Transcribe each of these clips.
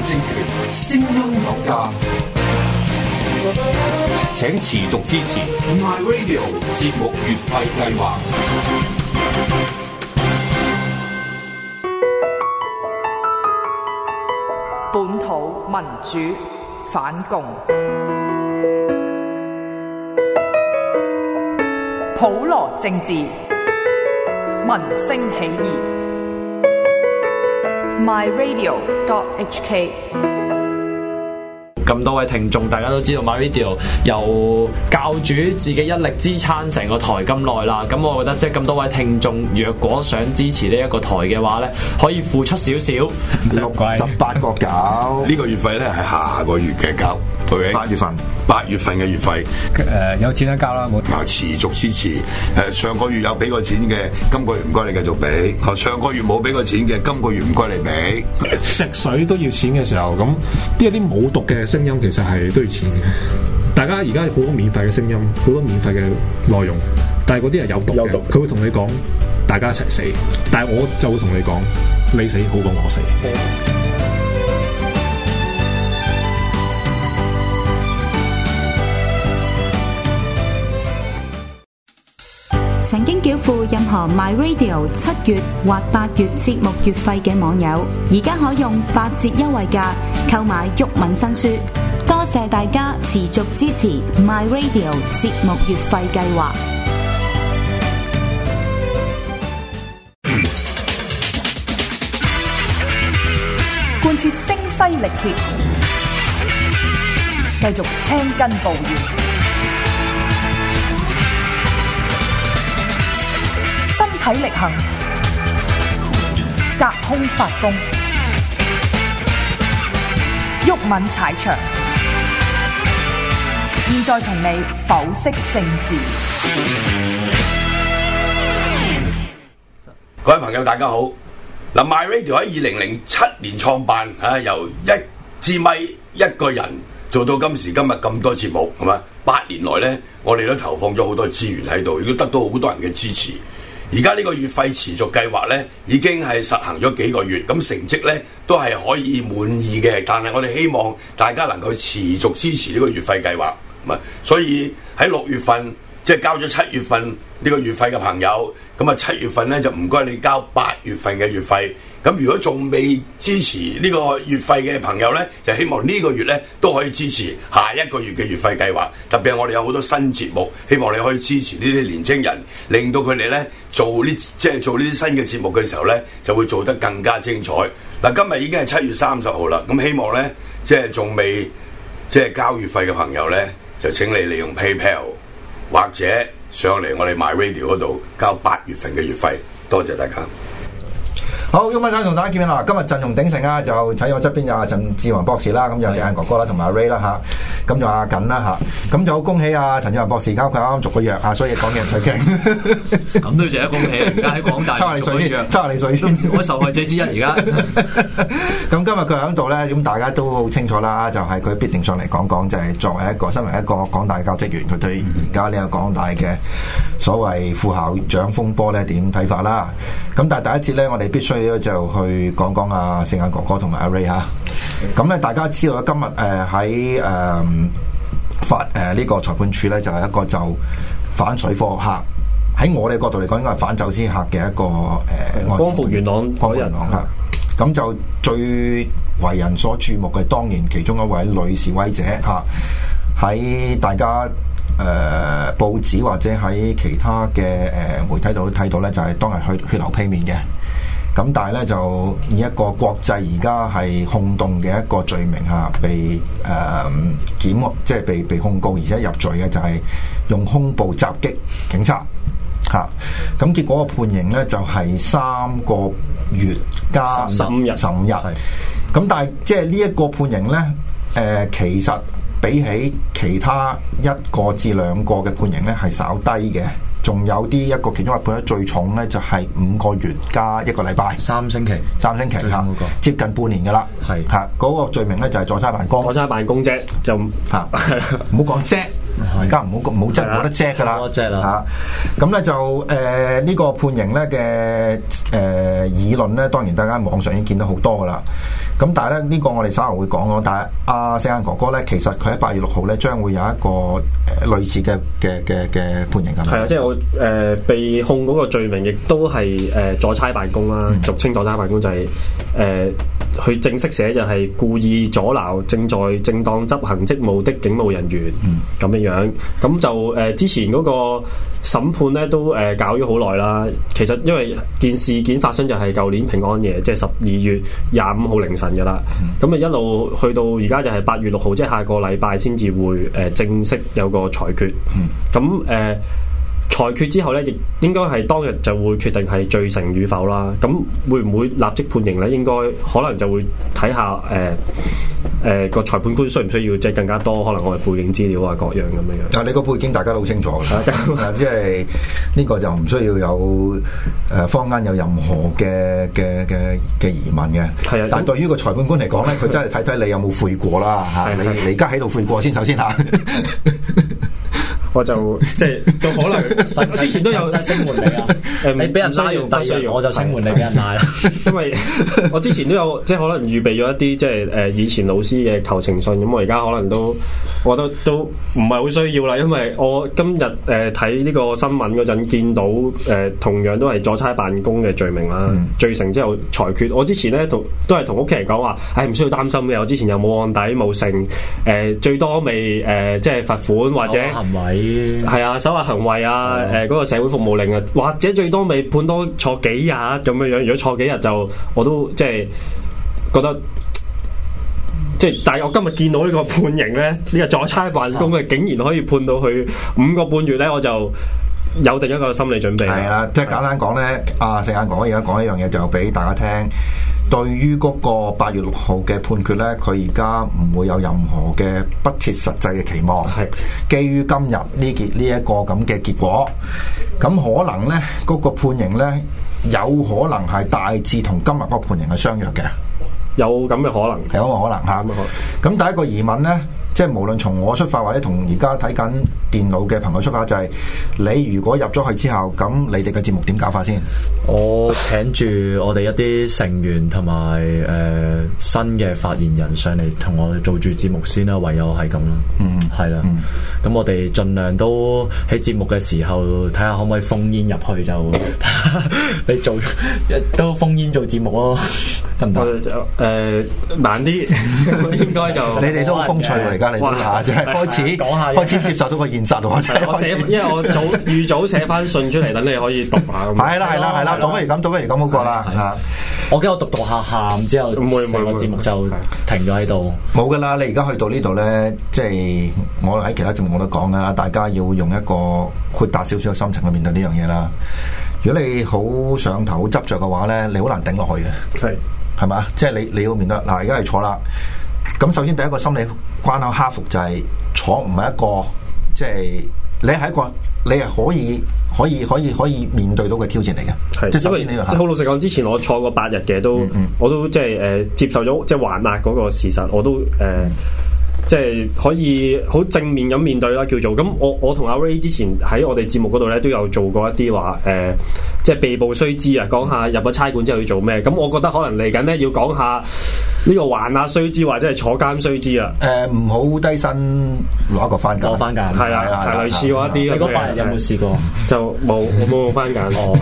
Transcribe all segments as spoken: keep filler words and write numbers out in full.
政權，聲音有價，請持續支持 My Radio 節目月費計劃。 本土民主反共，普羅政治，民聲起義。My Radio dot H K。 咁多位聽眾，大家都知道 My Radio 由教主自己一力支撐成個台咁耐啦。咁我覺得即係咁多位聽眾，若果想支持呢一個台嘅話咧，可以付出少少， 六十八個九。 呢個月費咧係下個月嘅交， 八月份， 八月份嘅月費。 誒、呃、有錢得交啦，我啊持續支持。誒上個月有俾過錢嘅，今個月唔該你繼續俾。啊上個月冇俾過錢嘅，今個月唔該你俾。 食水都要錢嘅時候，咁啲一啲冇毒嘅聲音其實係都要錢嘅。大家而家好多免費嘅聲音，好多免費嘅內容，但係嗰啲係有毒嘅，佢會同你講大家一齊死，但係我就會同你講你死好過我死。 曾經繳付任何 My Radio 七月或八月節目月費嘅網友，而家可用八折優惠價購買毓民新書。多謝大家持續支持 My Radio 節目月費計劃。 貫徹聲嘶力竭，繼續青筋暴現，身體力行，隔空發功，毓民踩場。現在同你剖析政治。 各位朋友大家好。嗱 ，My Radio 喺二零零七年創辦，啊由一支咪一個人做到今時今日咁多節目，係嘛？八年來咧，我哋都投放咗好多資源喺度，亦都得到好多人嘅支持。而家呢個月費持續計劃咧，已經係實行咗幾個月，咁成績咧都係可以滿意嘅。但係我哋希望大家能夠持續支持呢個月費計劃，咁啊，所以喺六月份即係交咗七月份呢個月費嘅朋友，咁啊七月份咧就唔該你交八月份嘅月費。咁如果仲未支持呢個月費嘅朋友咧，就希望呢個月咧都可以支持下一個月嘅月費計劃。特別係我哋有好多新節目，希望你可以支持呢啲年青人，令到佢哋咧做呢即係做呢啲新嘅節目嘅時候咧，就會做得更加精彩。嗱，今日已經係七月三十號啦，咁希望咧即係仲未即係交月費嘅朋友咧，就請你利用 PayPal 或者上嚟我哋 My Radio 嗰度交八月份嘅月費。多謝大家。 好，咁啊，同大家見面啦。今日陣容鼎盛啊，就睇我側邊有阿陳志宏博士啦，咁有時間哥哥啦，同埋阿 Ray 啦吓，咁就阿緊啦吓，咁就好恭喜阿陳志宏博士，而家佢啱啱續個約啊，所以講嘢唔使驚。 咁都要值得恭喜，而家喺廣大抽下你水先，抽下你水先， 我受害者之一而家。 咁今日佢喺度咧，咁大家都好清楚啦，就係、是、佢必定上嚟講講，就係、是、作為一個身為一個廣大教職員，佢對而家呢個廣大嘅所謂副校長風波咧點睇法啦。咁但係第一節咧，我哋必須咧就去講講阿聖眼哥哥同埋阿 Ray 嚇。咁咧大家知道咧，今日誒喺誒法誒呢、呃這個裁判處咧，就係、是、一個就反水貨客。喺我哋角度嚟講，應該係反走私客嘅一個誒、呃、 光復元朗光復元朗嚇。咁就最為人所注目嘅，當然其中一位女示威者嚇，喺、啊、大家。誒、呃、報紙或者喺其他嘅誒、呃、媒體度都睇到咧，就係、是、當日血血流披面嘅。咁但係咧就以一個國際而家係控動嘅一個罪名下被誒、呃、檢，即係被被控告，而且入罪嘅就係用胸部襲擊警察嚇。咁、啊、結果個判刑咧就係、是、三個月加十五日， 十五日。咁但係即係呢一個判刑咧，誒、呃、其實。比起其他一個至兩個嘅判刑咧，係稍低嘅。仲有啲一個其中一個判得最重咧，就係、是、五個月加一個禮拜， 三星期， 三星期嚇，那個、接近半年噶啦。係嚇嗰個罪名咧，就係、是、阻差辦公， 阻差辦公啫，就嚇唔好講啫而家唔好唔好即係冇得遮㗎啦嚇。咁咧就誒呢、呃這個判刑咧嘅誒議論咧，當然大家網上已經見到好多㗎啦。咁但係咧呢、這個我哋稍後會講咯。但係阿四眼哥哥咧，其實佢喺八月六號咧將會有一個誒、呃、類似嘅嘅嘅嘅判刑㗎。 係啊，即係我誒、呃、被控嗰個罪名，亦都係誒阻差辦公啦，俗稱阻差辦公就係、是、誒。呃佢正式寫就係故意阻撓正在正當執行職務的警務人員咁樣、嗯、樣，咁就誒、呃、之前嗰個審判咧都誒、呃、搞咗好耐啦。其實因為件事件發生就係舊年平安夜，即係十二月廿五號凌晨㗎啦。咁啊、嗯、一路去到而家就係八月六號，即係下個禮拜先至會誒、呃、正式有個裁決。咁誒、嗯。呃裁決之後咧，亦應該係當日就會決定係罪成與否啦。咁會唔會立即判刑咧？應該可能就會睇下誒誒個裁判官需唔需要即係更加多可能我哋背景資料啊各樣咁樣樣。啊， 你個背景大家都好清楚嘅，即係呢個就唔需要有誒坊間有任何嘅嘅嘅嘅疑問嘅。係啊，但係對於個裁判官嚟講咧，佢真係睇睇你有冇悔過啦嚇。你你而家喺度悔過先，首先嚇。 我就即係都可能，我之前都有聲援你啊！誒，你俾人拉用第二日，我就聲援你俾人拉啦。因為我之前都有即係可能預備咗一啲即係誒以前老師嘅求情信，咁我而家可能都我覺得都唔係好需要啦，因為我今日誒睇呢個新聞嗰陣見到誒、呃、同樣都係阻差辦公嘅罪名啦，嗯、罪成之後裁決。我之前咧同都係同屋企人講話，誒唔需要擔心嘅，我之前又冇案底冇成，誒、呃、最多未誒、呃、即係罰款或者行為。係啊，守法行為啊，誒、呃，嗰、那個社會服務令啊，或者最多未判多坐幾日咁樣樣。如果坐幾日就，我都即係覺得，即係。但係我今日見到呢個判刑咧，呢、這個阻差辦公嘅竟然可以判到去五個半月咧，我就有定一個心理準備。係啊，即係簡單講咧，阿四眼講而家講一樣嘢，就俾大家聽。對於嗰個八月六號嘅判決咧，佢而家唔會有任何嘅不切實際嘅期望。係基於今日呢件呢一個咁嘅結果，咁可能咧嗰個判刑咧有可能係大致同今日嗰個判刑係相若嘅， 有咁嘅可能， 有咁嘅可能嚇。咁第一個疑問咧，即係無論從我出發或者同而家睇緊電腦嘅朋友出發，就係、是、你如果入咗去之後，咁你哋嘅節目點搞法先？ 我請住我哋一啲成員同埋誒新嘅發言人上嚟同我哋做住節目先啦，唯有係咁啦。嗯，係啦。咁、嗯、我哋盡量都喺節目嘅時候睇下可唔可以封煙入去就，你做都封煙做節目咯，得唔得？誒、 呃、難啲，應該就你哋都好風趣喎，而家你睇下，即係開始講下，開始接受到個現實。我我寫，因為我早預早寫翻信出嚟，等你可以讀下。 係啦係啦係啦，倒不如咁，倒不如咁好過啦嚇。 我驚我讀讀下喊之後，成個節目就停咗喺度。冇噶啦，你而家去到呢度咧，即係我喺其他節目冇得講啦。大家要用一個豁達少少嘅心情去面對呢樣嘢啦。如果你好上頭、好執着嘅話咧，你好難頂落去嘅。係係嘛？即係你你要面對嗱，而家係坐啦。咁首先第一個心理關口克服就係坐唔係一個，即係你係一個，你係可以可以可以可以面對到嘅挑戰嚟嘅。係，即係首先你即係好老實講，之前我坐過八日嘅，都、嗯嗯、我都即係誒接受咗即係還押嗰個事實，我都誒。呃即係可以好正面咁面對啦，叫做咁。我我同阿 Ray 之前喺我哋節目嗰度咧都有做過一啲話誒，即係被捕須知啊，講下入咗差館之後要做咩。咁我覺得可能嚟緊咧要講下呢個還押須知或者係坐監須知啊。 誒唔好低薪攞一個番梘， 攞番梘係啊，係類似嗰一啲。 你嗰八日有冇試過？ 就冇，我冇用番梘。哦。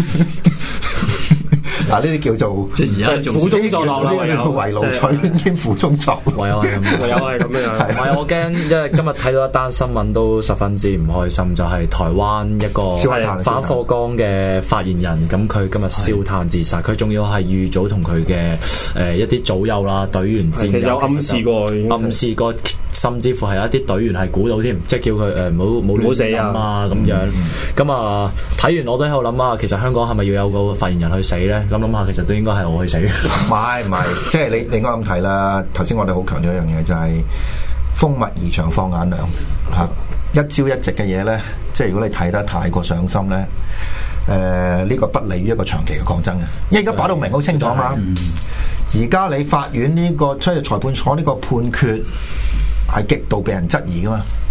嗱，呢啲叫做即係而家苦中作樂啦， 唯有圍爐取暖，苦中作樂， 唯有係咁， 唯有係咁樣。 唔係我驚，因為今日睇到一單新聞都十分之唔開心，就係、是、台灣一個反課綱嘅發言人，咁佢今日燒炭自殺，佢仲要係預早同佢嘅誒一啲組友啦、隊員戰友， 其實有暗示過， 暗示過，甚至乎係有一啲隊員係估到添，即係叫佢誒唔好唔好死啊咁樣。咁啊睇完我都喺度諗啊，其實香港係咪要有個發言人去死咧？咁諗下，其實都應該係我去死。 唔係唔係，即係你你應該咁睇啦。頭先我哋好強調一樣嘢，就係風物宜長放眼量嚇。一朝一夕嘅嘢咧，即係如果你睇得太過上心咧，誒、呃、呢、這個不利於一個長期嘅抗爭嘅。因為而家擺到明好清楚啊嘛。而家、嗯、你法院呢、這個出入裁判所呢個判決係極度被人質疑噶嘛。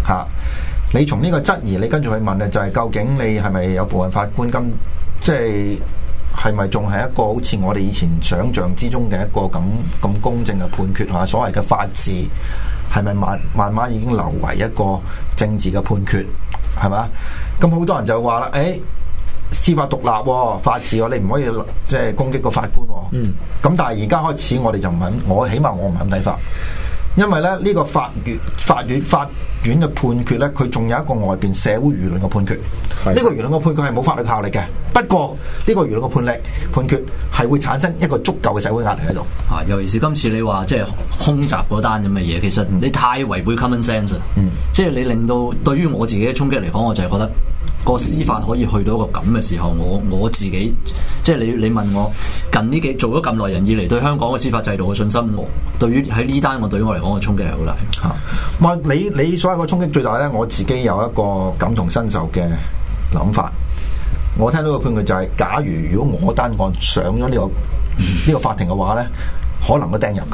嚇。你從呢個質疑，你跟住去問咧，就係、是、究竟你係咪有部分法官咁，即係係咪仲係一個好似我哋以前想象之中嘅一個咁咁公正嘅判決嚇？所謂嘅法治係咪慢慢慢已經流為一個政治嘅判決係嘛？咁好多人就話啦，誒、欸、司法獨立、哦、法治我哋唔可以即係攻擊個法官、哦。嗯。咁但係而家開始我哋就唔肯，我起碼我唔肯睇法。因為咧呢、這個法院法院法院嘅判決咧，佢仲有一個外邊社會輿論嘅判決。呢的個輿論嘅判決係冇法律效力嘅。不過呢個輿論嘅判力判決係會產生一個足夠嘅社會壓力喺度。 啊，尤其是今次你話即係空襲嗰單咁嘅嘢，其實你太違背 common sense。嗯。即係你令到對於我自己嘅衝擊嚟講，我就係覺得個司法可以去到一個咁嘅時候，我我自己即係你你問我近呢幾做咗咁耐人以嚟對香港嘅司法制度嘅信心，我對於喺呢單我對於我嚟講嘅衝擊係好大嚇。 哇、啊！你你所謂個衝擊最大咧，我自己有一個感同身受嘅諗法。我聽到個判決就係、是，假如如果我單案上咗呢、這個呢、這個法庭嘅話咧，可能都釘入㗎。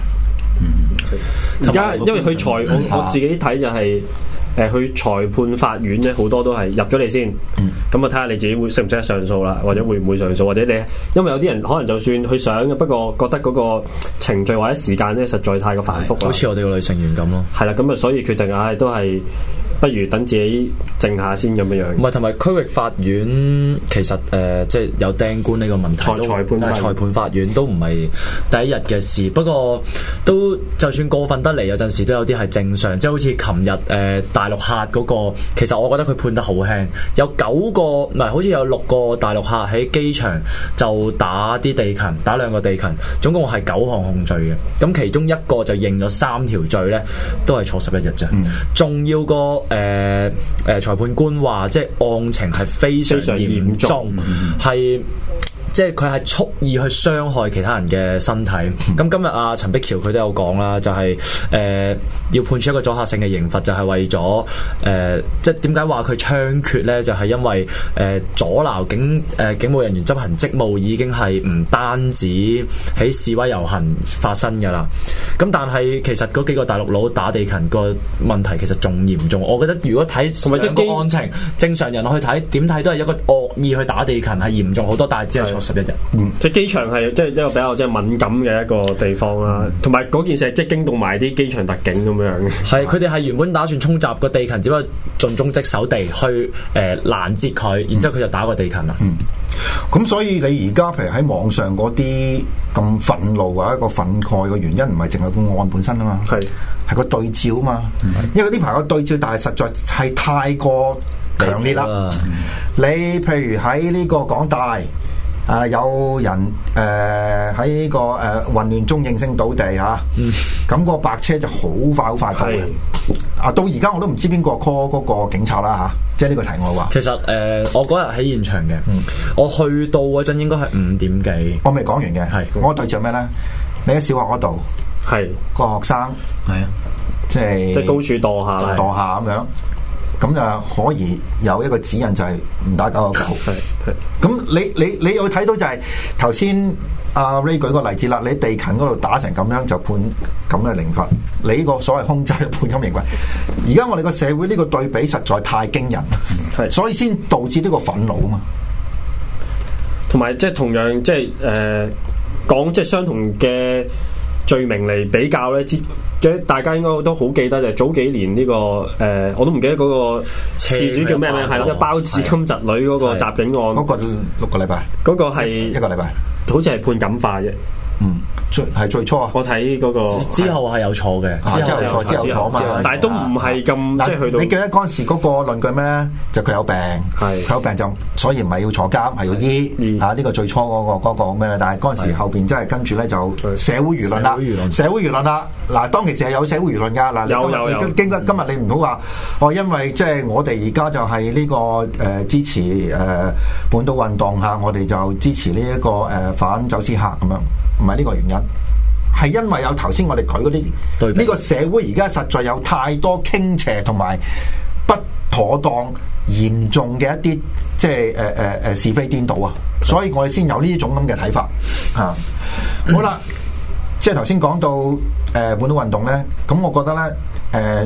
而家、嗯、因為佢裁我我自己睇就係、是。誒去裁判法院咧，好多都係入咗你先，咁啊睇下你自己會識唔識得上訴啦，或者會唔會上訴，或者你因為有啲人可能就算去上嘅，不過覺得嗰個程序或者時間咧實在太過繁複， 好似我哋個女成員咁咯。 係啦，咁啊所以決定啊，都係不如等自己靜下先咁樣樣。 唔係，同埋區域法院其實誒、呃、即係有釘官呢個問題， 裁裁判裁判法院都唔係第一日嘅事。不過都就算過分得嚟，有陣時都有啲係正常，即係好似琴日誒大陸客嗰個，其實我覺得佢判得好輕，有九個唔係，好似有六個大陸客喺機場就打啲地勤，打兩個地勤，總共係九項控罪嘅。咁其中一個就認咗三條罪咧，都係坐十一日啫。仲、嗯、要個誒誒、呃呃、裁判官話，即係案情係非常嚴重，係。即係佢係蓄意去傷害其他人嘅身體。咁、嗯、今日阿、啊、陳碧橋佢都有講啦，就係、是、誒、呃、要判處一個阻嚇性嘅刑罰，就係為咗誒、呃、即係點解話佢槍決咧？就係、是、因為誒、呃、阻撓警誒、呃、警務人員執行職務已經係唔單止喺示威遊行發生㗎啦。咁但係其實嗰幾個大陸佬打地勤個問題其實仲嚴重。我覺得如果睇同埋一個案情，正常人去睇點睇都係一個惡意去打地勤係嚴重好多，但係只係坐十一日。 嗯，即係機場係即係一個比較即係敏感嘅一個地方啦，同埋嗰件事係即係驚動埋啲機場特警咁樣。 係，佢哋係原本打算衝襲個地勤，只不過盡忠職守地去誒攔截佢，然之後佢就打個地勤啦。 嗯，咁所以你而家譬如喺網上嗰啲咁憤怒或者一個憤慨嘅原因，唔係淨係個案本身啊嘛，係係個對照啊嘛，嗯、因為呢排個對照，但係實在係太過強烈啦。嗯、你譬如喺呢個港大。啊、呃！有人誒喺呢個誒、呃、混亂中應聲倒地嚇，咁、啊、個白車就好快好快到嘅。啊，到而家我都唔知邊個 call 嗰個警察啦嚇、啊，即係呢個題外話。 其實誒、呃，我嗰日喺現場嘅，嗯、我去到嗰陣應該係五點幾。 我未講完嘅，係我對象咩咧？你喺小學嗰度，係個學生，係啊，即係即係高處墮下， 墮下咁樣。咁就可以有一個指引，就係唔打九九九。咁你你你有睇到就係頭先阿 Ray 舉個例子啦，你地勤嗰度打成咁樣就判咁嘅刑罰，你呢個所謂控制判咁刑罰。而家我哋個社會呢個對比實在太驚人，係所以先導致呢個憤怒啊嘛。 同埋即係同樣即係誒講即係相同嘅罪名嚟比較咧，之大家應該都好記得就係早幾年呢、這個誒、呃，我都唔記得嗰個事主叫咩名，係啦，即係包子金侄女嗰個襲警案， 嗰、那個六個禮拜， 嗰個係一個禮拜， 好似係判感化嘅。 嗯，最係最初啊！ 我睇嗰、那個之後係有錯嘅，之後有錯之後錯嘛， 但係都唔係咁即係去到。 你記得嗰陣時嗰個論據咩咧？就佢有病，係佢有病就所以唔係要坐監，係要醫啊！呢個最初嗰個嗰個咩？但係嗰陣時後邊真係跟住咧就社會輿論啦，社會輿論啦。嗱，當其時係有社會輿論㗎。嗱，有有有。經過今日你唔好話哦，因為即係我哋而家就係呢個誒支持誒本土運動嚇，我哋就支持呢一個誒反走私客咁樣。唔係呢個原因，係因為有頭先我哋舉嗰啲，呢個社會而家實在有太多傾斜同埋不妥當、嚴重嘅一啲即係誒誒誒是非顛倒啊，所以我哋先有呢種咁嘅睇法嚇。啊嗯、好啦，即係頭先講到誒、呃、本土運動咧，咁我覺得咧誒、呃、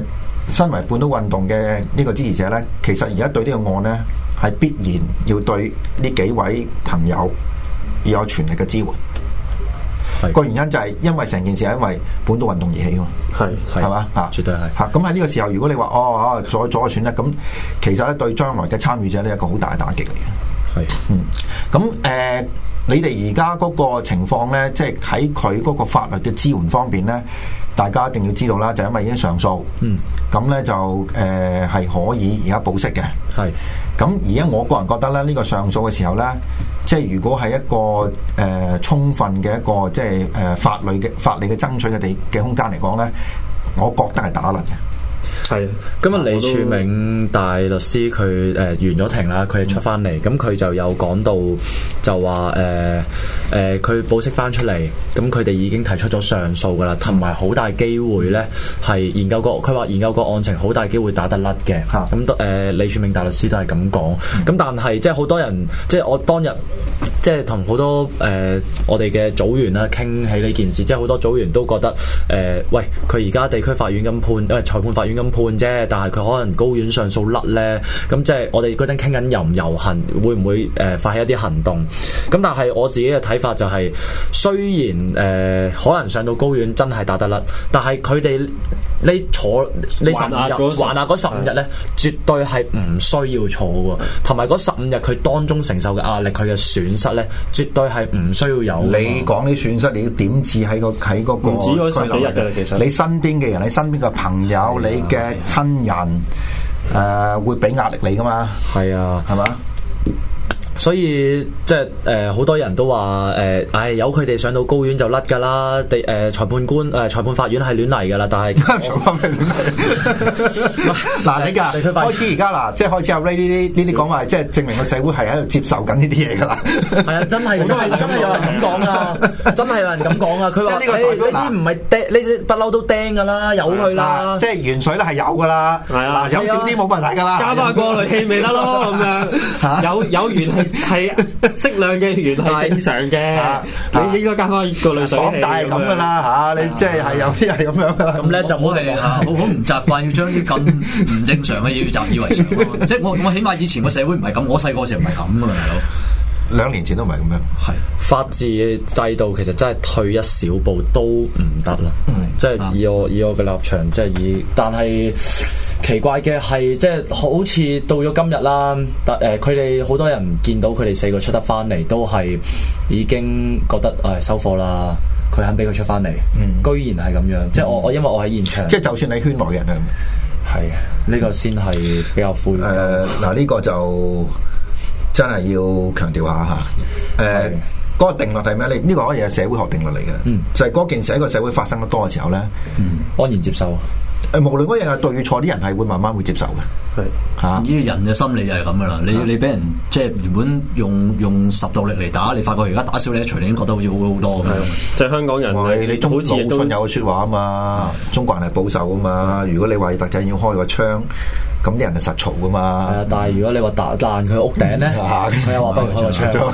身為本土運動嘅呢個支持者咧，其實而家對呢個案咧係必然要對呢幾位朋友要有全力嘅支援。個原因就係因為成件事係因為本土運動而起嘛，係係嘛啊， 絕對係嚇。咁喺呢個時候，如果你話哦哦，所阻選咧，咁其實咧對將來嘅參與者咧一個好大嘅打擊嚟嘅。係嗯，咁誒、呃，你哋而家嗰個情況咧，即係喺佢嗰個法律嘅支援方面咧，大家一定要知道啦，就因為已經上訴，嗯，咁咧就誒係、呃、可以而家保釋嘅。係咁而家我個人覺得咧，呢、這個上訴嘅時候咧。即係如果係一個誒、呃、充分嘅一個即係誒、呃、法律嘅法理嘅爭取嘅地嘅空間嚟講咧，我覺得係打甩嘅。 係，今日李柱銘大律師佢誒、呃、完咗庭啦，佢出翻嚟，咁佢、嗯、就有講到就話誒誒佢保釋翻出嚟，咁佢哋已經提出咗上訴噶啦，同埋好大機會咧係研究過，佢話研究個案情好大機會打得甩嘅。咁誒、呃、李柱銘大律師都係咁講，咁、嗯、但係即係好多人即係我當日即係同好多誒、呃、我哋嘅組員啦傾起呢件事，即係好多組員都覺得誒、呃、喂佢而家地區法院咁判，因為裁判法院咁判。判啫，但係佢可能高院上訴甩咧，咁即係我哋嗰陣傾緊遊唔遊行，會唔會誒、呃、發起一啲行動？咁但係我自己嘅睇法就係、是，雖然誒、呃、可能上到高院真係打得甩，但係佢哋你坐呢十五日還押嗰十五日咧，絕對係唔需要坐嘅，同埋嗰十五日佢當中承受嘅壓力，佢嘅損失咧，絕對係唔需要有。 你講啲損失，你要點置喺個喺嗰個？ 唔止嗰十幾日嘅啦，其實你身邊嘅人，你身邊嘅朋友，你嘅親人，誒、呃、會俾壓力你噶嘛？係啊，係嘛？ 所以即係誒好多人都話誒，唉由佢哋上到高院就甩㗎啦，地誒、呃、裁判官誒、呃、裁判法院係亂嚟㗎啦，但係裁判係亂嚟。嗱你㗎開始而家嗱，即係開始阿 Ray 呢啲呢啲講話，即係證明個社會係喺度接受緊呢啲嘢㗎啦。係啊，真係真係真係有人咁講啊！真係有人咁講啊！佢話誒呢啲唔係釘，呢啲不嬲都釘㗎啦，由佢啦。即係原水咧係有㗎啦。係啊，有少啲冇問題㗎啦。 加翻過濾器咪得咯咁樣。有有緣係。係適量嘅鉛係正常嘅，啊、你應該加翻個濾水器。 講大係咁噶啦嚇，你即係係有啲係咁樣噶啦。 咁咧就唔好係好好唔習慣要將啲咁唔正常嘅嘢要習以為常咯。即係我我起碼以前個社會唔係咁，我細個時候唔係咁噶嘛，大佬。 兩年前都唔係咁樣。係法治制度其實真係退一小步都唔得啦。即係、嗯、以我以我嘅立場，即係以，但係。奇怪嘅係，即係好似到咗今日啦，但誒佢哋好多人見到佢哋四個出得翻嚟，都係已經覺得誒、哎、收貨啦。佢肯俾佢出翻嚟，嗯、居然係咁樣。嗯、即係我我因為我喺現場， 即係就算你圈內人啊， 係呢、這個先係比較灰。誒嗱呢個就真係要強調下嚇。誒、呃、嗰的個定律係咩？你、這、呢個可以係社會學定律嚟嘅，嗯、就係嗰件事喺個社會發生得多嘅時候咧， 嗯、安然接受。 誒，無論嗰樣係對與錯，啲人係會慢慢會接受嘅。係嚇， 呢個人嘅心理就係咁噶啦。你你俾人即係原本用用十度力嚟打，你發覺而家打少你一錘，你已經覺得好似好好多咁樣。 即係香港人， 你你中魯迅有句説話啊嘛，中國人係保守啊嘛。如果你話特緊要開個窗，咁啲人係實嘈噶嘛。係啊， 但係如果你話打爛佢屋頂咧，佢又話不如開個窗。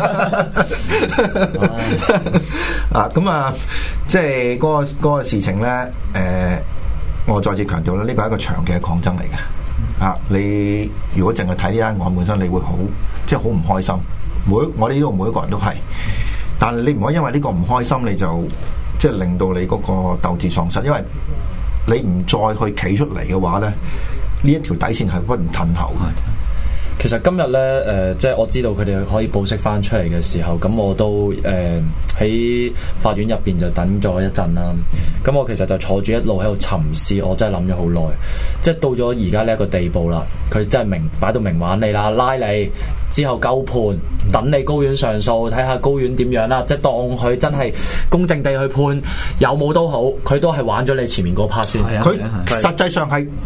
啊，咁啊，即係嗰個嗰個事情咧，誒。我再次強調啦，呢個係一個長期嘅抗爭嚟嘅。嗯、啊，你如果淨係睇呢單案本身，你會好即係好唔開心。每我哋呢度每一個人都係，但係你唔可以因為呢個唔開心，你就即係令到你嗰個鬥志喪失。因為你唔再去企出嚟嘅話咧，呢一條底線係不能褪後嘅。 其實今日咧，誒、呃，即係我知道佢哋可以保釋翻出嚟嘅時候，咁我都誒喺、呃、法院入邊就等咗一陣啦。咁我其實就坐住一路喺度沉思，我真係諗咗好耐。即係到咗而家呢一個地步啦，佢真係明擺到明玩你啦，拉你之後鳩判，等你高院上訴，睇下高院點樣啦。即係當佢真係公正地去判，有冇都好，佢都係玩咗你前面嗰 part 先。 佢實際上係。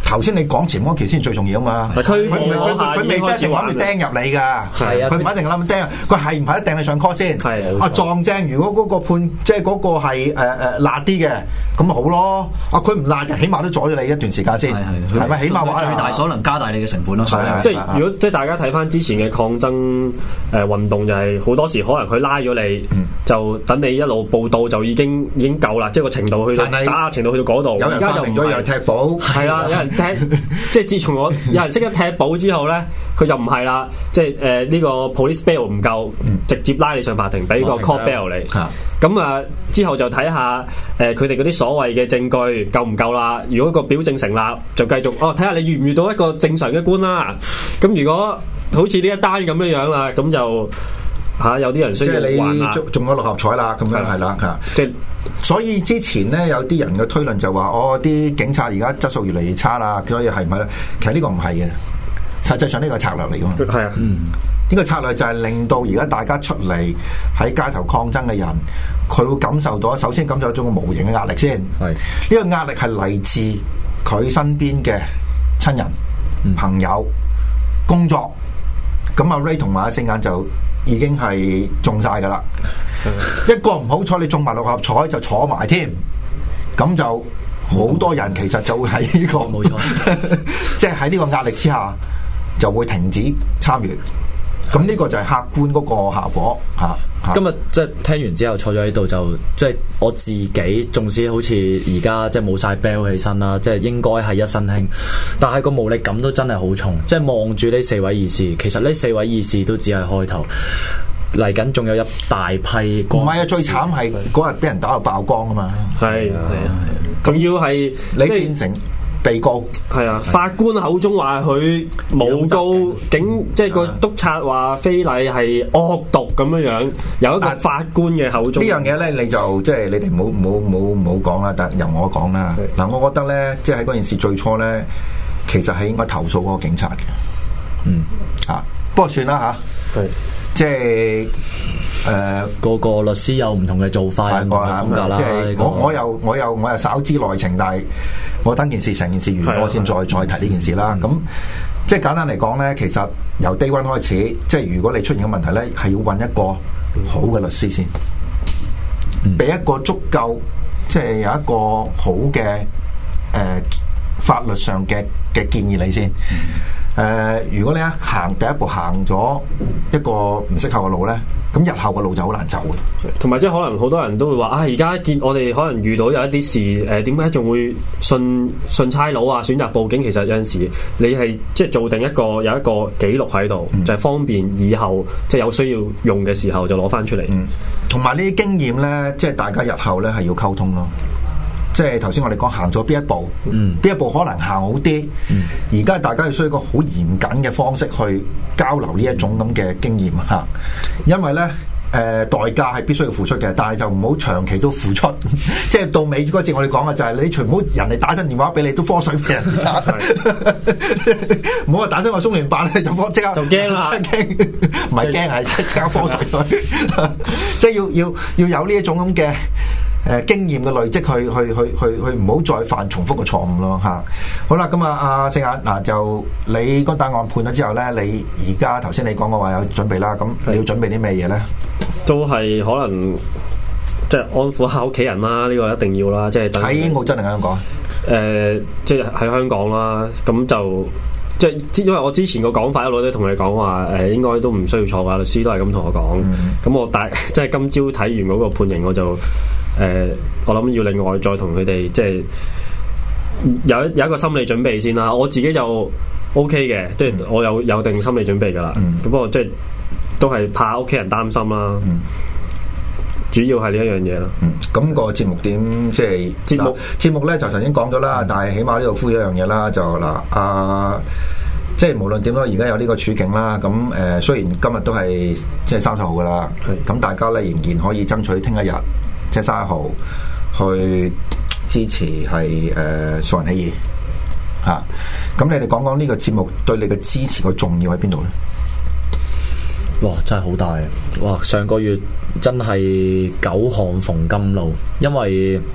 頭先你講前嗰期先最重要啊嘛。佢佢佢未必一定諗住釘入你㗎，佢唔一定諗釘，佢係唔係一定你上 call 先？啊撞正，如果嗰個判即係嗰個係誒誒辣啲嘅，咁咪好咯。啊佢唔辣嘅，起碼都阻咗你一段時間先，係咪？起碼話最大所能加大你嘅成本咯。 即係如果即係大家睇翻之前嘅抗爭誒運動，就係好多時可能佢拉咗你，就等你一路報道就已經已經夠啦，即係個程度去到打程度去到嗰度。而家就唔係踢保，係啦，有人踢，即係自從我有人識得踢保之後咧，佢就唔係啦，即係誒呢個 police bail 唔夠，直接拉你上法庭，俾個 court bail 你。咁啊之後就睇下誒佢哋嗰啲所謂嘅證據夠唔夠啦。如果個表證成立，就繼續哦睇下你遇唔遇到一個正常嘅官啦。咁如果好似呢一單咁樣樣啦，咁就嚇、啊、有啲人需要還啦， 中中咗六合彩啦，咁樣係啦嚇。即係所以之前咧有啲人嘅推論就話，哦啲警察而家質素越嚟越差啦，所以係唔係咧？其實呢個唔係嘅，實際上呢個策略嚟㗎嘛。 係啊，嗯。 呢個策略就係令到而家大家出嚟喺街頭抗爭嘅人，佢會感受到首先感受到一種無形嘅壓力先。係呢個壓力係嚟自佢身邊嘅親人、嗯、朋友、工作。咁阿 Ray 同埋阿四眼就已經係中晒㗎啦。嗯、一個唔好彩，你中埋六合彩就坐埋添，咁就好多人其實就會喺呢、這個冇錯，即係喺呢個壓力之下就會停止參與。咁呢個就係客觀嗰個效果嚇。 今日即係聽完之後坐咗喺度，就即係我自己，縱使好似而家即係冇晒 bell 起身啦，即係應該係一身輕，但係個無力感都真係好重。即係望住呢四位義士，其實呢四位義士都只係開頭，嚟緊仲有一大批。 唔係啊，最慘係嗰日俾人打到爆光啊嘛。 係啊係啊，仲要係你變成被告， 係啊，法官口中話佢冇告警，即係個督察話非禮係惡毒咁樣樣，有一個法官嘅口中。 呢樣嘢咧，你就即係你哋冇冇冇冇講啦，但由我講啦。嗱，我覺得咧，即係喺嗰件事最初咧，其實係應該投訴嗰個警察嘅。嗯，啊，不過算啦吓，係即係誒， 個個律師有唔同嘅做法，唔同嘅風格啦。 即係我我又我又我又稍知內情，但係我等件事成件事完咗先再再提呢件事啦。咁即係簡單嚟講咧，其實由 day one 開始，即係如果你出現嘅問題咧，係要揾一個好嘅律師先，俾一個足夠，即係有一個好嘅誒、呃、法律上嘅嘅建議你先。誒、呃，如果你一行第一步行咗一個唔適合嘅路咧，咁日後嘅路就好難走嘅。 同埋即係可能好多人都會話啊，而家見我哋可能遇到有一啲事，誒點解仲會信信差佬啊，選擇報警？其實有陣時你係即係做定一個有一個記錄喺度，嗯、就係方便以後即係有需要用嘅時候就攞翻出嚟。 同埋呢啲經驗咧，即係大家日後咧係要溝通咯。即係頭先我哋講行咗邊一步，邊、嗯、一步可能行好啲。而家、嗯、大家要需要一個好嚴謹嘅方式去交流呢一種咁嘅經驗嚇，因為咧誒、呃、代價係必須要付出嘅，但係就唔好長期都付出。即係到尾嗰節我哋講嘅就係你全部人哋打親電話俾你都科水俾人打，唔好話打親個中聯辦咧就科即刻就驚啦， 驚唔係驚係即刻科水。即係要要要有呢一種咁嘅。誒、呃、經驗嘅累積，去去去去去唔好再犯重複嘅錯誤咯嚇。好啦，咁啊，阿四眼嗱，就你個答案判咗之後咧，你而家頭先你講嘅話有準備啦，咁你要準備啲咩嘢咧？ 都係可能即係安撫下屋企人啦，呢、呢個一定要啦，即係喺澳洲定香港？ 誒、呃，即係喺香港啦，咁就即係因為我之前個講法一路都同你講話，誒應該都唔需要坐㗎，律師都係咁同我講。咁、嗯、我大即係今朝睇完嗰個判刑，我就。誒、呃，我諗要另外再同佢哋即係有有一個心理準備先啦。我自己就 O K 嘅，即係我有有定心理準備噶啦。嗯、不過即係都係怕屋企人擔心啦。嗯、主要係呢一樣嘢咯。 咁、嗯、個節目點即係節目節目咧就曾經講咗啦，嗯、但係起碼呢度呼籲一樣嘢啦，就嗱啊，即係無論點都而家有呢個處境啦。咁誒、呃，雖然今日都係即係三十號噶啦，咁是大家咧仍然可以爭取聽一日。即係三十號去支持係誒素人起義嚇，咁、啊、你哋講講呢個節目對你嘅支持個重要喺邊度咧？ 哇！真係好大啊！哇！上個月真係久旱逢甘露，因為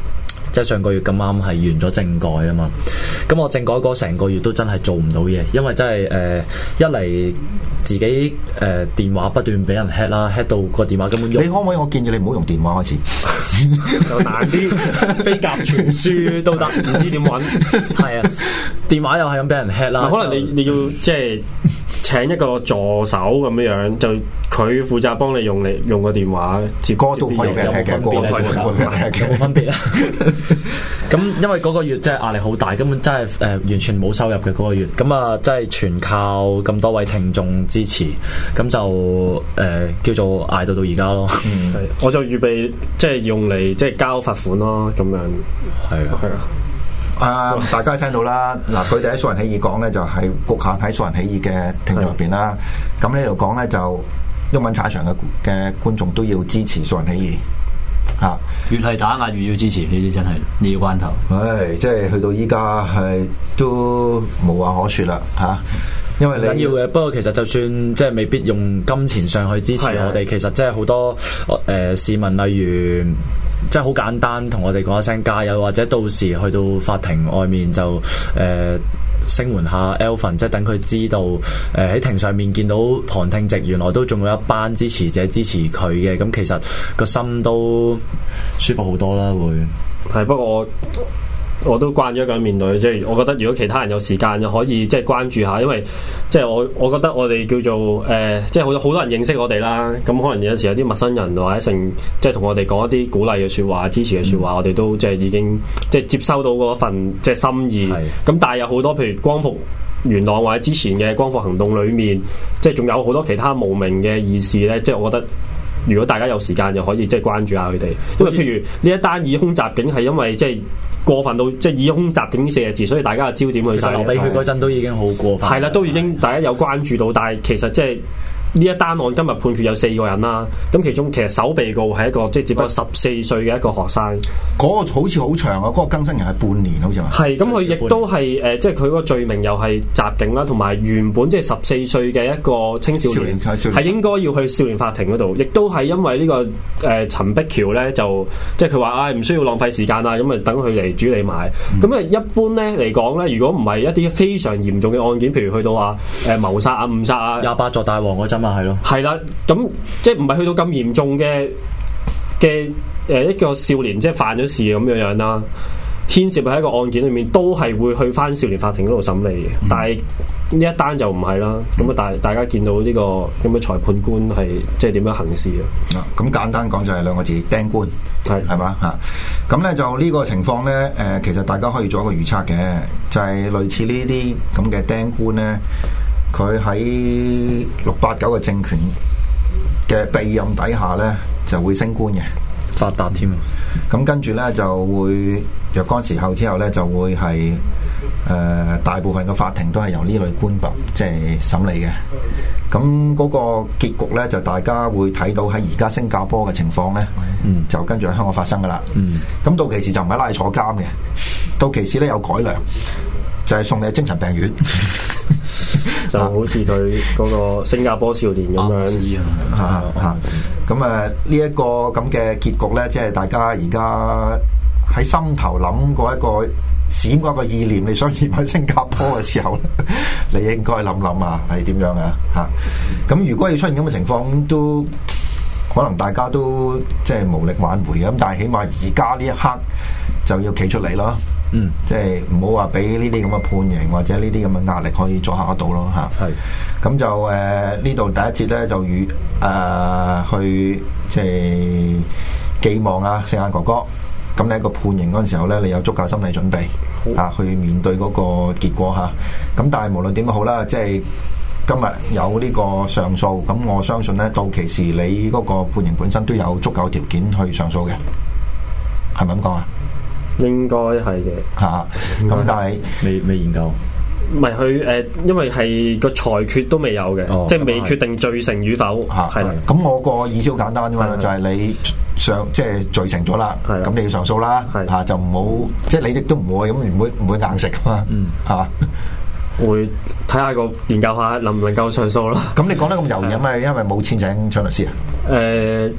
即係上個月咁啱係完咗政改啊嘛。咁我政改嗰成個月都真係做唔到嘢，因為真係誒、呃、一嚟自己誒、呃、電話不斷俾人 hack 啦 ，hack 到個電話根本用。 你可唔可以？我建議你唔好用電話開始， 就難啲，飛鴿傳書都得，唔知點揾。 係啊，電話又係咁俾人 hack 啦。 可能你你要即係請一個助手咁樣樣，就佢負責幫你用你用個電話接歌都可以俾人 hack 嘅， 有冇分別啊？咁因為嗰個月真係壓力好大，根本真係誒、呃、完全冇收入嘅嗰個月，咁啊真係全靠咁多位聽眾支持，咁就誒、呃、叫做捱到到而家咯。 嗯，我就預備即係用嚟即係交罰款咯，咁樣係啊，係啊。 啊！大家聽到啦，嗱，佢哋喺素人起義講咧，就係局限喺素人起義嘅聽眾入邊啦。咁呢度講咧，就毓民踩場嘅嘅觀眾都要支持素人起義嚇。 越係打壓越要支持，呢啲真係呢個關頭。 唉，即係去到依家係都無話可説啦嚇。因為你緊要嘅，不過其實就算即係未必用金錢上去支持我哋，其實即係好多誒、呃、市民，例如即係好簡單同我哋講一聲加油，或者到時去到法庭外面就誒、呃、聲援下 Alvin， 即係等佢知道誒喺、呃、庭上面見到旁聽席原來都仲有一班支持者支持佢嘅，咁其實個心都舒服好多啦。會係不過我。我都慣咗咁面對，即係我覺得如果其他人有時間就可以即係關注下，因為即係我我覺得我哋叫做誒、呃，即係好多好多人認識我哋啦，咁可能有陣時有啲陌生人或者成即係同我哋講一啲鼓勵嘅説話、支持嘅説話，嗯、我哋都即係已經即係接收到嗰份即係心意。咁但係有好多譬如光復元朗或者之前嘅光復行動裡面，即係仲有好多其他無名嘅義士咧，即係我覺得。如果大家有時間就可以即係關注下佢哋，因為譬如呢一單以空襲警係因為即係過分到即係以空襲警四個字，所以大家嘅焦點去晒。 流鼻血嗰陣都已經好過分。 係啦，都已經大家有關注到，但係其實即係。呢一單案今日判決有四個人啦，咁其中其實首被告係一個即係只不過十四歲嘅一個學生， 嗰個好似好長啊！嗰、嗰個更新人係半年好似話。 係咁，佢亦都係誒，即係佢嗰個罪名又係襲警啦，同埋原本即係十四歲嘅一個青少年係應該要去少年法庭嗰度，亦都係因為呢、呢個誒、呃、陳碧橋咧就即係佢話唉唔需要浪費時間啦，咁啊等佢嚟處理埋。咁啊、嗯、一般咧嚟講咧，如果唔係一啲非常嚴重嘅案件，譬如去到話誒謀殺啊、誤殺啊、 廿八座大王嗰陣。係咯， 係啦，咁即係唔係去到咁嚴重嘅嘅誒一個少年即係犯咗事咁樣樣啦，牽涉喺一個案件裏面都係會去翻少年法庭嗰度審理嘅，嗯、但係呢一單就唔係啦。咁啊大大家見到呢、這個咁嘅裁判官係即係點樣行事啊？ 咁簡單講就係兩個字釘官，係係嘛嚇。咁咧就呢個情況咧誒、呃，其實大家可以做一個預測嘅，就係、是、類似呢啲咁嘅釘官咧。佢喺六八九嘅政權嘅庇蔭底下咧，就會升官嘅， 發達添。 咁跟住咧就會若干時候之後咧，就會係誒、呃、大部分嘅法庭都係由呢類官辦即係審理嘅。咁嗰個結局咧，就大家會睇到喺而家新加坡嘅情況咧，嗯、就跟住喺香港發生噶啦。咁、嗯、到期時就唔係拉你坐監嘅，到期時咧有改良，就係、是、送你去精神病院。 就好似佢嗰個新加坡少年咁樣， 嚇嚇咁誒呢一個咁嘅結局咧，即係大家而家喺心頭諗過一個閃過一個意念，你想移民新加坡嘅時候，你應該諗諗啊，係點樣啊？嚇、啊、咁如果要出現咁嘅情況，都可能大家都即係無力挽回嘅。咁但係起碼而家呢一刻就要企出嚟咯。嗯，即係唔好話俾呢啲咁嘅判刑或者呢啲咁嘅壓力可以阻嚇得到咯嚇。係是，咁就誒呢度第一節咧就與誒、呃、去即係寄望啊聖眼哥哥。咁你喺個判刑嗰陣時候咧，你有足夠心理準備嚇、啊、去面對嗰個結果嚇。咁、啊、但係無論點都好啦，即係今日有呢個上訴，咁我相信咧到期時你嗰個判刑本身都有足夠條件去上訴嘅，係咪咁講啊？ 應該係嘅嚇，咁但係未未研究， 唔係佢誒，因為係個裁決都未有嘅，哦、即係未決定罪成與否嚇。係啦， 咁我個意思好簡單啫嘛，就係你上即係罪成咗啦，咁你要上訴啦嚇，就唔好即係你亦都唔會咁唔會唔會硬食噶嘛嚇。 會睇下個研究下能唔能夠上訴咯。 咁你講得咁猶豫，咪因為冇錢請張律師啊？ 誒。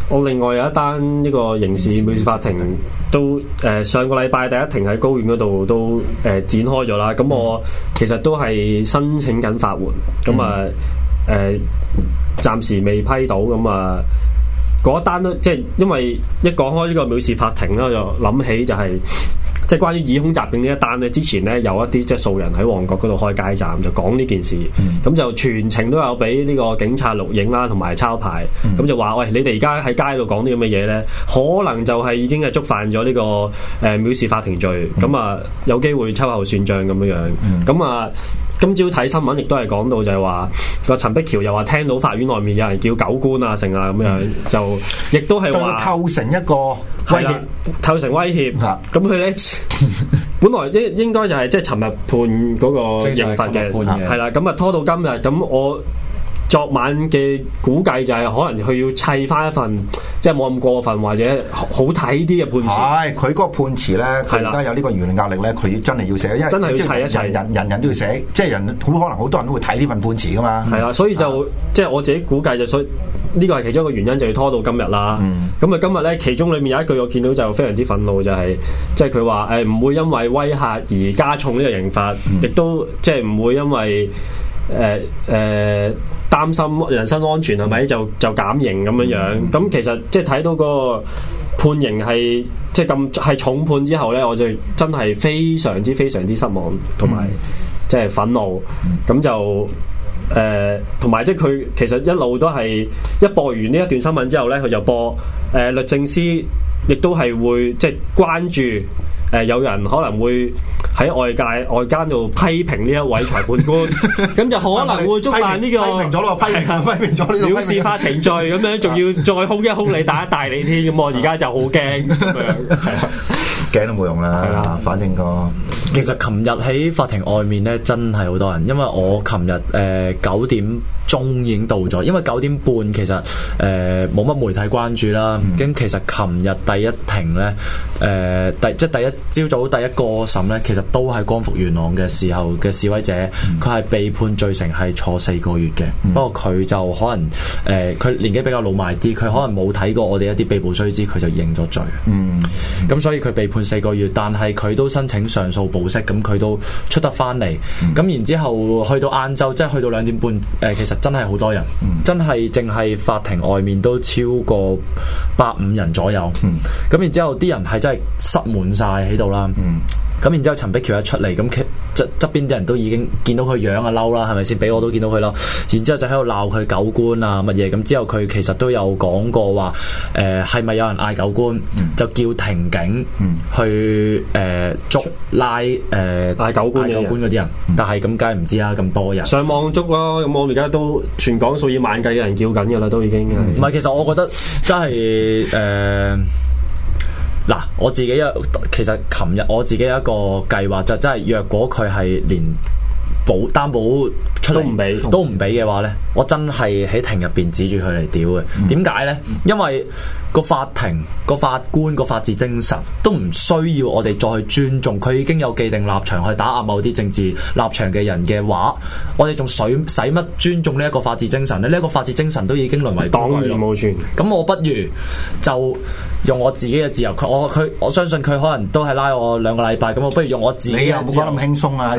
我另外有一單呢個刑事藐視法庭都誒、呃、上個禮拜第一庭喺高院嗰度都誒、呃、展開咗啦。咁我其實都係申請緊法援，咁啊誒暫時未批到，咁啊嗰一單都即係因為一講開呢個藐視法庭咧，我就諗起就係、是。即係關於以空襲警呢一單咧，之前咧有一啲即係素人喺旺角嗰度開街站，就講呢件事，咁、嗯、就全程都有俾呢個警察錄影啦，同埋抄牌，咁、嗯、就話喂，你哋而家喺街度講啲咁嘅嘢咧，可能就係已經係觸犯咗呢、這個誒藐視法庭罪，咁、嗯、啊有機會秋後算賬咁樣樣，咁、嗯、啊今朝睇新聞亦都係講到就係話個陳碧橋又話聽到法院內面有人叫狗官啊成啊咁樣，嗯、就亦都係話構成一個威脅， 構成威脅，咁佢咧。本來應應該就係即係尋日判嗰個刑罰嘅，係啦，咁啊拖到今日，咁我昨晚嘅估計就係可能佢要砌翻一份即係冇咁過分或者好睇啲嘅判詞。係佢嗰個判詞咧，佢而家有呢個輿論壓力咧，佢真係要寫，因為真係要砌一砌，人人人都要寫，即係人好可能好多人都會睇呢份判詞噶嘛。係啦，所以就即係我自己估計就所以。呢個係其中一個原因，就要拖到今日啦。咁啊、嗯，今日咧，其中裏面有一句我見到就非常之憤怒，就係即係佢話誒唔會因為威嚇而加重呢個刑罰，亦、嗯、都即係唔會因為誒誒擔心人身安全係咪就就減刑咁樣樣。咁、嗯、其實即係睇到嗰個判刑係即係咁係重判之後咧，我就真係非常之非常之失望同埋即係憤怒。咁、嗯、就。誒同埋即係佢其實一路都係一播完呢一段新聞之後咧，佢就播誒、呃、律政司亦都係會即係關注誒、呃、有人可能會喺外界外間度批評呢一位裁判官，咁就可能會觸犯呢、這個批評咗咯，批評批評咗呢個藐視法庭罪咁樣，仲要再兇一兇你打一大你添，咁我而家就好驚咁樣，係啊。驚都冇用啦，係啊，反正個其實琴日喺法庭外面咧，真係好多人，因為我琴日誒九點鐘已經到咗，因為九點半其實誒冇乜媒體關注啦。咁、嗯、其實琴日第一庭咧，誒、呃、第即係第一朝早第一個審咧，其實都係光復元朗嘅時候嘅示威者，佢係、嗯、被判罪成係坐四個月嘅。嗯、不過佢就可能誒佢、呃、年紀比較老邁啲，佢可能冇睇過我哋一啲被捕須知，佢就認咗罪。嗯，咁、嗯、所以佢被判四個月，但係佢都申請上訴保釋，咁佢都出得翻嚟。咁、嗯、然之後去到晏晝，即係去到兩點半，誒、呃、其實真係好多人，嗯、真係淨係法庭外面都超過百五人左右。咁、嗯、然之後啲人係真係塞滿晒喺度啦。咁、嗯、然之後陳碧橋一出嚟，咁其側側邊啲人都已經見到佢樣啊嬲啦，係咪先？俾我都見到佢啦。然之後就喺度鬧佢狗官啊乜嘢。咁之後佢其實都有講過話，誒係咪有人嗌狗官，嗯、就叫庭警去誒、呃、捉拉誒嗌狗官嗰啲人。嗯、但係咁梗係唔知啦，咁多人上網捉咯。咁我而家都全港數以萬計嘅人叫緊㗎啦，都已經。唔係、嗯，其實我覺得真係誒。呃嗱，我自己有，其實琴日我自己有一個計劃，就真係若果佢係連保擔保出都唔俾，都唔俾嘅話咧，我真係喺庭入邊指住佢嚟屌嘅。點解咧？因為個法庭、個法官、個法治精神都唔需要我哋再去尊重，佢已經有既定立場去打壓某啲政治立場嘅人嘅話，我哋仲使使乜尊重呢一個法治精神咧？呢、這、一個法治精神都已經淪為當然無存。咁我不如就用我自己嘅自由，佢我佢我相信佢可能都係拉我兩個禮拜，咁我不如用我自己嘅自由。你又冇咁輕鬆啊！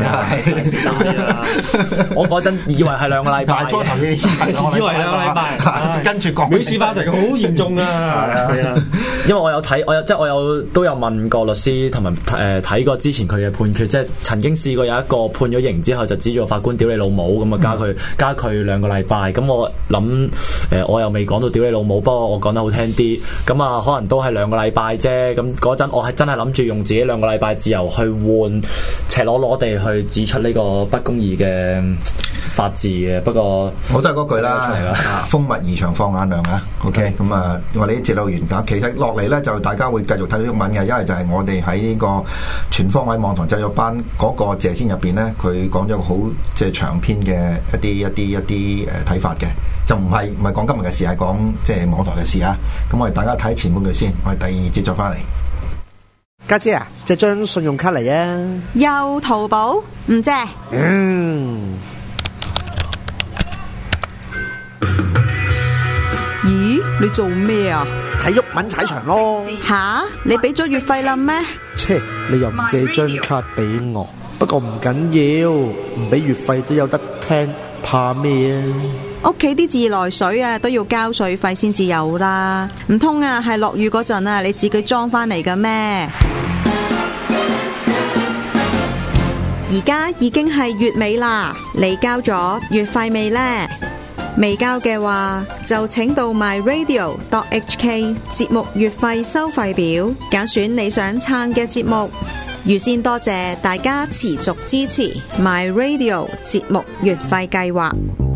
我嗰陣以為係兩個禮拜，初頭以為兩個禮拜，跟住講藐視法庭好嚴重啊！係啊，因為我有睇，我有即係我有都有問過律師，同埋誒睇過之前佢嘅判決，即係曾經試過有一個判咗刑之後就指住個法官屌你老母咁啊，加佢、嗯、加佢兩個禮拜。咁我諗誒、呃，我又未講到屌你老母，不過我講得好聽啲，咁啊可能都係兩個禮拜啫。咁嗰陣我係真係諗住用自己兩個禮拜自由去換赤裸裸地去指出呢個不公義嘅法治嘅。不過我都係嗰句啦，風物宜長放眼量啊。OK，咁啊，我哋節目完㗎，其實落嚟咧就大家會繼續睇到英文嘅，因為就係我哋喺呢個全方位網台製作班嗰個謝先入邊咧，佢講咗個好即係長篇嘅一啲一啲一啲誒睇法嘅，就唔係唔係講今日嘅事，係講即係網台嘅事啊。咁我哋大家睇前半句先，我哋第二節再翻嚟。家姐啊，借張信用卡嚟啊！ 又淘寶唔借。 嗯。咦？ 你做咩啊？ 睇郁文踩場咯。 吓？你俾咗月費啦咩？ 切，你又唔借張卡俾我？不過唔緊要，唔俾月費都有得聽，怕咩啊？ 屋企啲自來水啊都要交水費先至有啦，唔通啊係落雨嗰陣啊你自己裝返嚟嘅咩？而家已經係月尾啦，你交咗月費未呢？未交嘅話，就請到 my radio dot h k 節目月費收費表，揀選你想撐嘅節目。預先多謝大家持續支持 my radio 節目月費計劃。